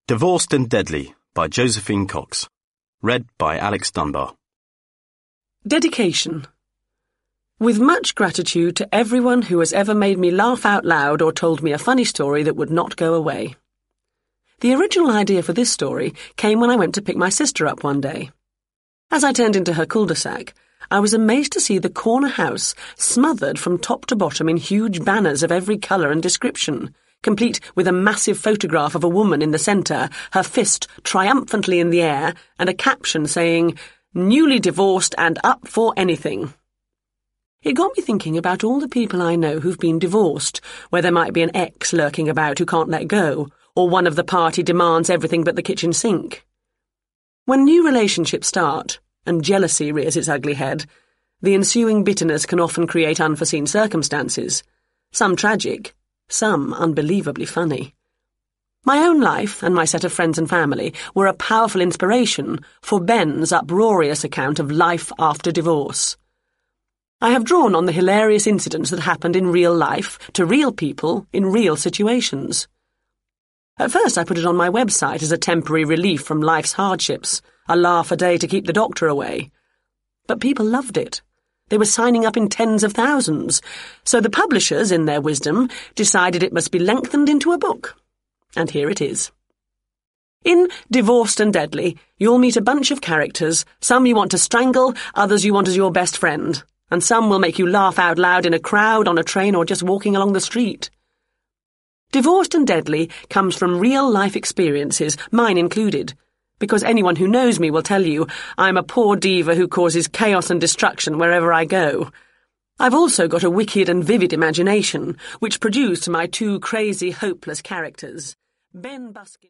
Divorced and Deadly by Josephine Cox. Read by Alex Dunbar. Dedication. With much gratitude to everyone who has ever made me laugh out loud or told me a funny story that would not go away. The original idea for this story came when I went to pick my sister up one day. As I turned into her cul-de-sac, I was amazed to see the corner house smothered from top to bottom in huge banners of every colour and description, complete with a massive photograph of a woman in the centre, her fist triumphantly in the air, and a caption saying, "Newly divorced and up for anything." It got me thinking about all the people I know who've been divorced, where there might be an ex lurking about who can't let go, or one of the party demands everything but the kitchen sink. When new relationships start, and jealousy rears its ugly head, the ensuing bitterness can often create unforeseen circumstances, some tragic, some unbelievably funny. My own life and my set of friends and family were a powerful inspiration for Ben's uproarious account of life after divorce. I have drawn on the hilarious incidents that happened in real life to real people in real situations. At first I put it on my website as a temporary relief from life's hardships, a laugh a day to keep the doctor away. But people loved it. They were signing up in tens of thousands, so the publishers, in their wisdom, decided it must be lengthened into a book. And here it is. In Divorced and Deadly, you'll meet a bunch of characters, some you want to strangle, others you want as your best friend, and some will make you laugh out loud in a crowd, on a train, or just walking along the street. Divorced and Deadly comes from real-life experiences, mine included, because anyone who knows me will tell you I'm a poor diva who causes chaos and destruction wherever I go. I've also got a wicked and vivid imagination, which produced my two crazy, hopeless characters, Ben Buskin.